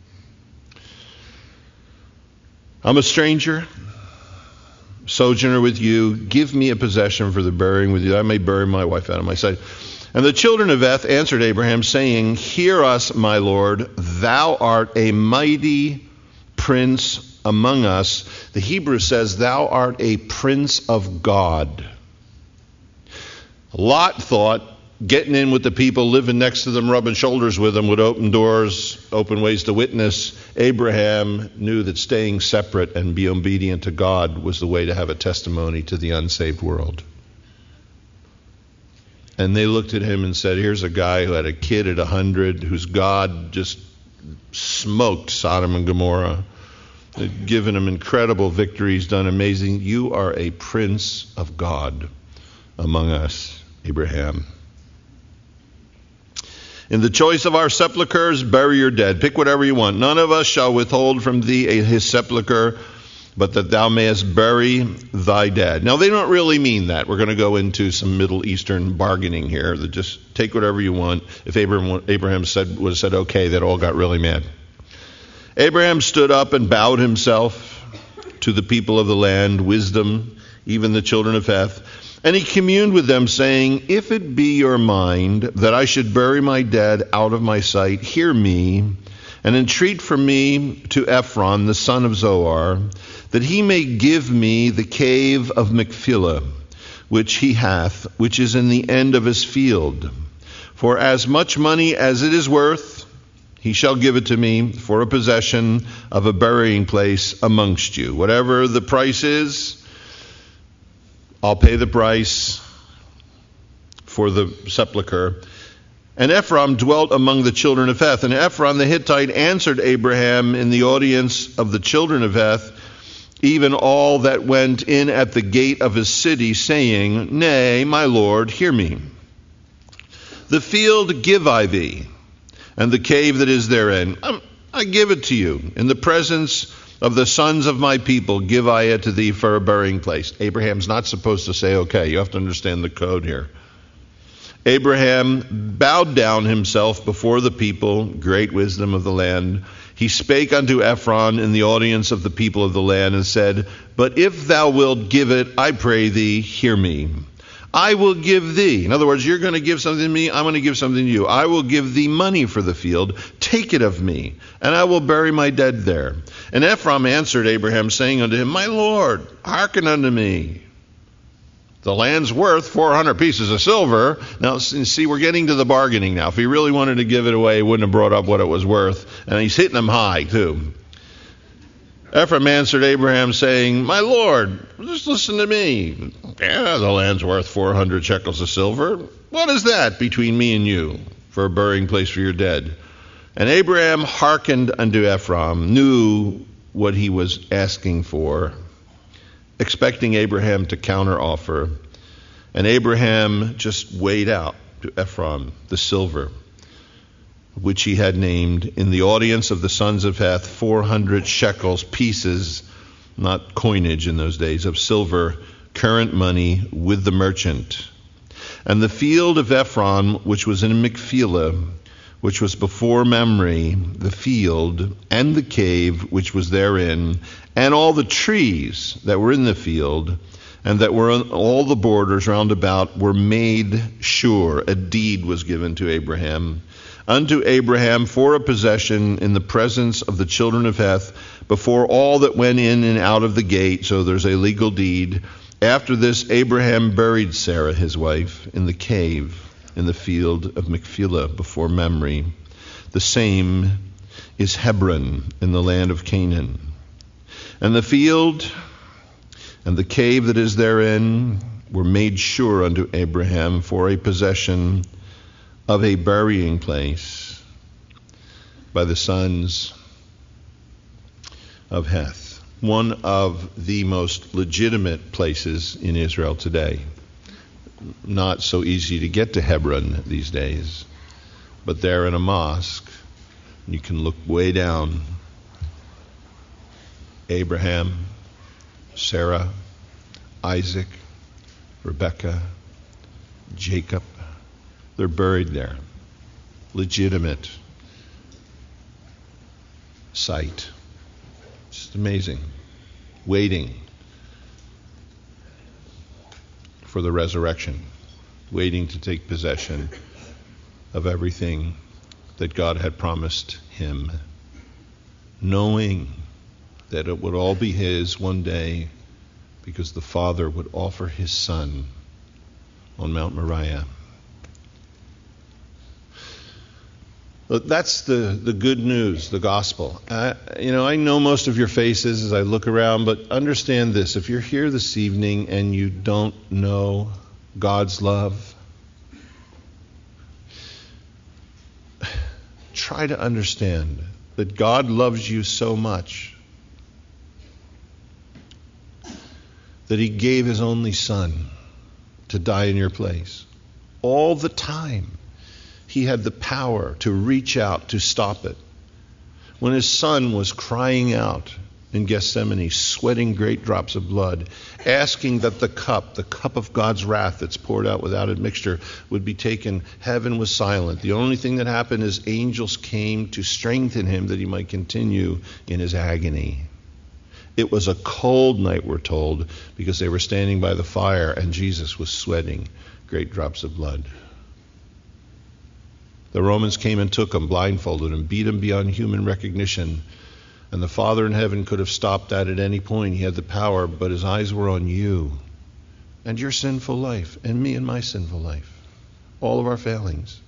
Speaker 1: I'm a stranger, sojourner with you. Give me a possession for the burying with you, that I may bury my wife out of my sight. And the children of Heth answered Abraham, saying, hear us, my Lord, thou art a mighty prince among us. The Hebrew says, thou art a prince of God. Lot thought getting in with the people, living next to them, rubbing shoulders with them would open doors, open ways to witness. Abraham knew that staying separate and be obedient to God was the way to have a testimony to the unsaved world. And they looked at him and said, here's a guy who had a kid at 100, whose God just smoked Sodom and Gomorrah, had given him incredible victories, done amazing. You are a prince of God among us, Abraham. In the choice of our sepulchres, bury your dead. Pick whatever you want. None of us shall withhold from thee his sepulchre, but that thou mayest bury thy dead. Now, they don't really mean that. We're going to go into some Middle Eastern bargaining here. That just take whatever you want. If Abraham would have said okay, they'd all got really mad. Abraham stood up and bowed himself to the people of the land, wisdom, even the children of Heth. And he communed with them, saying, if it be your mind that I should bury my dead out of my sight, hear me, and entreat for me to Ephron, the son of Zohar, that he may give me the cave of Machpelah, which he hath, which is in the end of his field. For as much money as it is worth, he shall give it to me for a possession of a burying place amongst you. Whatever the price is, I'll pay the price for the sepulchre. And Ephron dwelt among the children of Heth. And Ephron the Hittite answered Abraham in the audience of the children of Heth, even all that went in at the gate of his city, saying, nay, my Lord, hear me. The field give I thee, and the cave that is therein, I give it to you. In the presence of the sons of my people give I it to thee for a burying place. Abraham's not supposed to say, okay, you have to understand the code here. Abraham bowed down himself before the people, great wisdom of the land. He spake unto Ephron in the audience of the people of the land and said, but if thou wilt give it, I pray thee, hear me. I will give thee. In other words, you're going to give something to me, I'm going to give something to you. I will give thee money for the field. Take it of me, and I will bury my dead there. And Ephron answered Abraham, saying unto him, my Lord, hearken unto me. The land's worth 400 pieces of silver. Now, see, we're getting to the bargaining now. If he really wanted to give it away, he wouldn't have brought up what it was worth. And he's hitting them high, too. Ephron answered Abraham, saying, my Lord, just listen to me. Yeah, the land's worth 400 shekels of silver. What is that between me and you for a burying place for your dead? And Abraham hearkened unto Ephron, knew what he was asking for, expecting Abraham to counteroffer. And Abraham just weighed out to Ephron the silver, which he had named in the audience of the sons of Heth 400 shekels, pieces not coinage in those days, of silver, current money, with the merchant. And the field of Ephron, which was in Machpelah, which was before Mamre, the field, and the cave which was therein, and all the trees that were in the field, and that were on all the borders round about, were made sure. A deed was given to Abraham, unto Abraham for a possession in the presence of the children of Heth, before all that went in and out of the gate. So there's a legal deed. After this, Abraham buried Sarah, his wife, in the cave in the field of Machpelah before Mamre. The same is Hebron in the land of Canaan. And the field and the cave that is therein were made sure unto Abraham for a possession of a burying place by the sons of Heth. One of the most legitimate places in Israel today. Not so easy to get to Hebron these days, but there in a mosque, you can look way down. Abraham, Sarah, Isaac, Rebekah, Jacob, they're buried there. Legitimate site. Just amazing. Waiting for the resurrection, waiting to take possession of everything that God had promised him, knowing that it would all be his one day because the Father would offer his Son on Mount Moriah. That's the good news, the gospel. I know most of your faces as I look around, but understand this. If you're here this evening and you don't know God's love, try to understand that God loves you so much that he gave his only Son to die in your place. All the time. He had the power to reach out to stop it. When his Son was crying out in Gethsemane, sweating great drops of blood, asking that the cup of God's wrath that's poured out without admixture, would be taken, heaven was silent. The only thing that happened is angels came to strengthen him that he might continue in his agony. It was a cold night, we're told, because they were standing by the fire and Jesus was sweating great drops of blood. The Romans came and took him, blindfolded him, beat him beyond human recognition. And the Father in heaven could have stopped that at any point. He had the power, but his eyes were on you and your sinful life and me and my sinful life. All of our failings.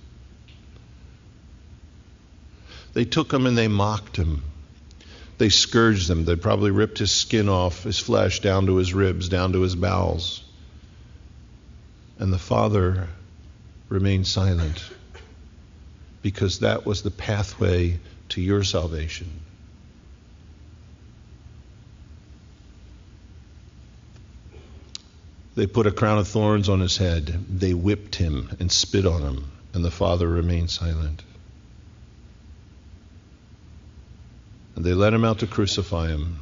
Speaker 1: They took him and they mocked him. They scourged him. They probably ripped his skin off, his flesh, down to his ribs, down to his bowels. And the Father remained silent, because that was the pathway to your salvation. They put a crown of thorns on his head. They whipped him and spit on him, and the Father remained silent. And they led him out to crucify him.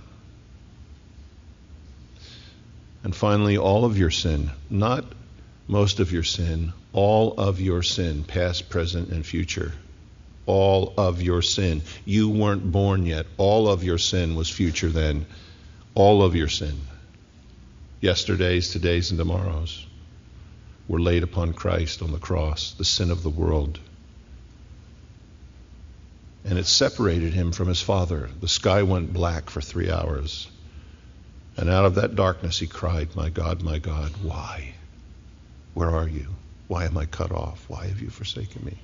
Speaker 1: And finally, all of your sin, not most of your sin, all of your sin, past, present, and future. All of your sin. You weren't born yet. All of your sin was future then. All of your sin. Yesterday's, today's, and tomorrow's were laid upon Christ on the cross, the sin of the world. And it separated him from his Father. The sky went black for 3 hours. And out of that darkness he cried, my God, why? Where are you? Why am I cut off? Why have you forsaken me?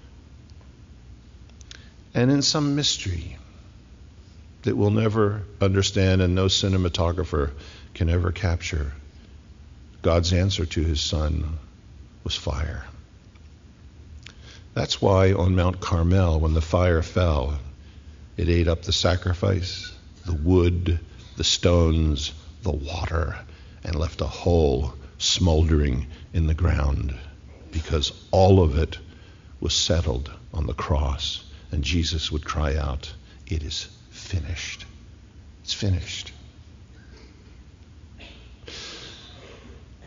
Speaker 1: And in some mystery that we'll never understand and no cinematographer can ever capture, God's answer to his Son was fire. That's why on Mount Carmel, when the fire fell, it ate up the sacrifice, the wood, the stones, the water, and left a hole smoldering in the ground, because all of it was settled on the cross. And Jesus would cry out, it is finished. It's finished.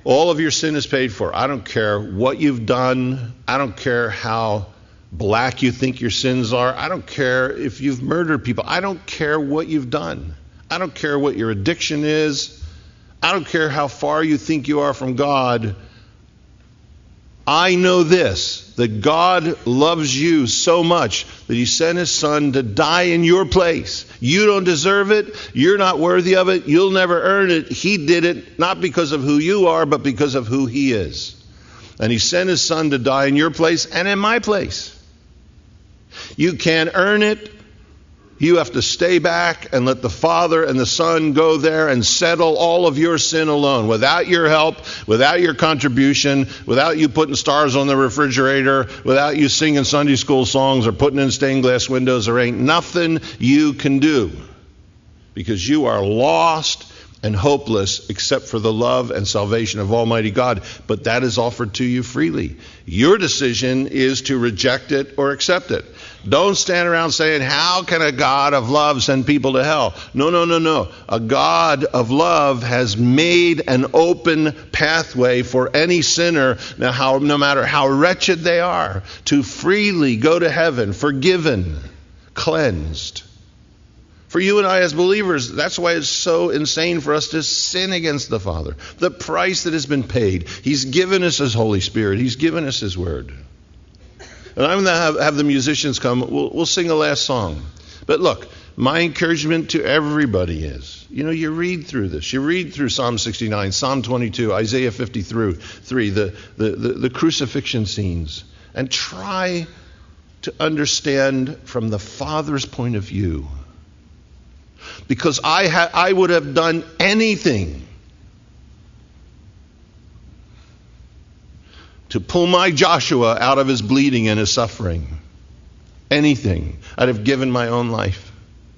Speaker 1: All of your sin is paid for. I don't care what you've done. I don't care how black you think your sins are. I don't care if you've murdered people. I don't care what you've done. I don't care what your addiction is. I don't care how far you think you are from God. I know this, that God loves you so much that he sent his son to die in your place. You don't deserve it. You're not worthy of it. You'll never earn it. He did it not because of who you are, but because of who he is. And he sent his son to die in your place and in my place. You can't earn it. You have to stay back and let the Father and the Son go there and settle all of your sin alone, without your help, without your contribution, without you putting stars on the refrigerator, without you singing Sunday school songs or putting in stained glass windows. There ain't nothing you can do, because you are lost and hopeless except for the love and salvation of Almighty God. But that is offered to you freely. Your decision is to reject it or accept it. Don't stand around saying, how can a God of love send people to hell? No. A God of love has made an open pathway for any sinner, no matter how wretched they are, to freely go to heaven, forgiven, cleansed. For you and I as believers, that's why it's so insane for us to sin against the Father. The price that has been paid. He's given us his Holy Spirit. He's given us his word. And I'm going to have the musicians come. We'll sing a last song. But look, my encouragement to everybody is, you read through this. You read through Psalm 69, Psalm 22, Isaiah 53, the crucifixion scenes, and try to understand from the Father's point of view. Because I would have done anything to pull my Joshua out of his bleeding and his suffering. Anything. I'd have given my own life.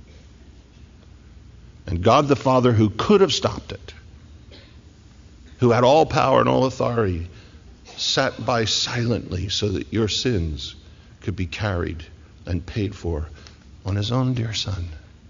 Speaker 1: And God the Father, who could have stopped it, who had all power and all authority, sat by silently so that your sins could be carried and paid for on his own dear Son.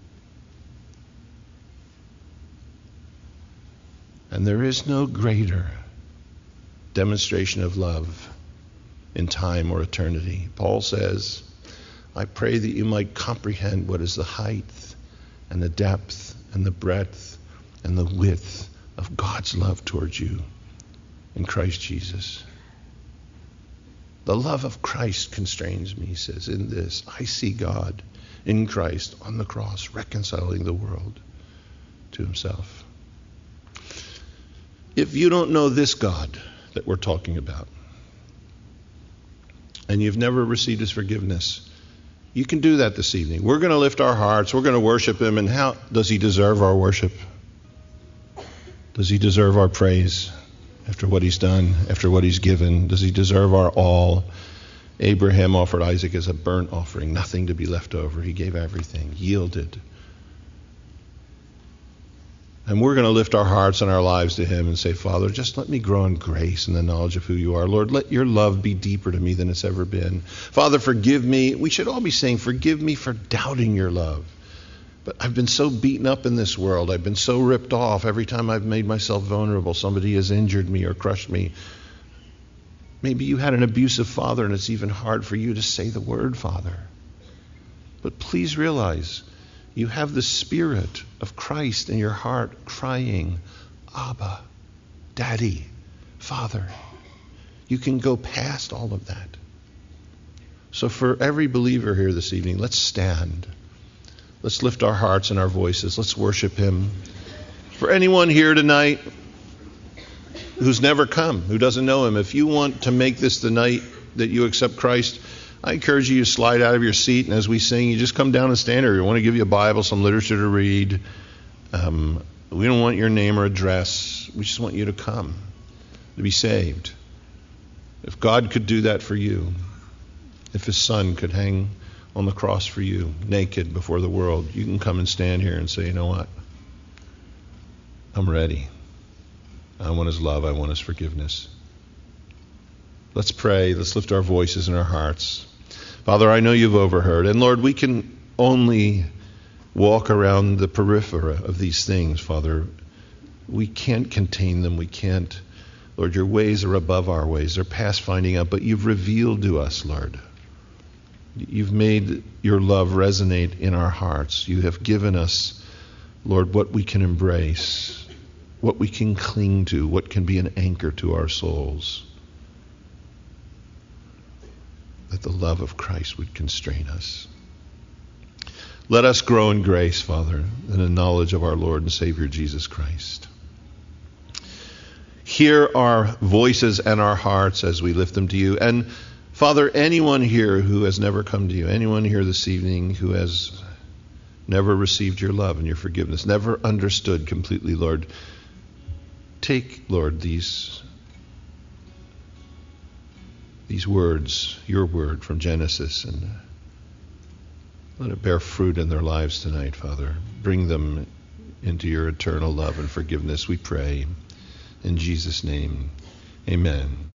Speaker 1: And there is no greater demonstration of love in time or eternity. Paul says, I pray that you might comprehend what is the height and the depth and the breadth and the width of God's love towards you in Christ Jesus. The love of Christ constrains me, he says, in this. I see God in Christ on the cross, reconciling the world to himself. If you don't know this God that we're talking about, and you've never received his forgiveness, you can do that this evening. We're going to lift our hearts. We're going to worship him. And how does he deserve our worship? Does he deserve our praise after what he's done, after what he's given? Does he deserve our all? Abraham offered Isaac as a burnt offering, nothing to be left over. He gave everything, yielded. And we're going to lift our hearts and our lives to him and say, Father, just let me grow in grace and the knowledge of who you are. Lord, let your love be deeper to me than it's ever been. Father, forgive me. We should all be saying, forgive me for doubting your love. But I've been so beaten up in this world. I've been so ripped off. Every time I've made myself vulnerable, somebody has injured me or crushed me. Maybe you had an abusive father and it's even hard for you to say the word, Father. But please realize, you have the Spirit of Christ in your heart crying, Abba, Daddy, Father. You can go past all of that. So for every believer here this evening, let's stand. Let's lift our hearts and our voices. Let's worship him. For anyone here tonight who's never come, who doesn't know him, if you want to make this the night that you accept Christ, I encourage you to slide out of your seat, and as we sing, you just come down and stand here. We want to give you a Bible, some literature to read. We don't want your name or address. We just want you to come, to be saved. If God could do that for you, if his Son could hang on the cross for you, naked before the world, you can come and stand here and say, you know what? I'm ready. I want his love. I want his forgiveness. Let's pray. Let's lift our voices and our hearts. Father, I know you've overheard. And Lord, we can only walk around the periphery of these things, Father. We can't contain them. We can't Lord, your ways are above our ways. They're past finding out, but you've revealed to us, Lord. You've made your love resonate in our hearts. You have given us, Lord, what we can embrace, what we can cling to, what can be an anchor to our souls. That the love of Christ would constrain us. Let us grow in grace, Father, and in knowledge of our Lord and Savior Jesus Christ. Hear our voices and our hearts as we lift them to you. And Father, anyone here who has never come to you, anyone here this evening who has never received your love and your forgiveness, never understood completely, Lord, take, Lord, these words, your word from Genesis, and let it bear fruit in their lives tonight, Father. Bring them into your eternal love and forgiveness, we pray. In Jesus' name, amen.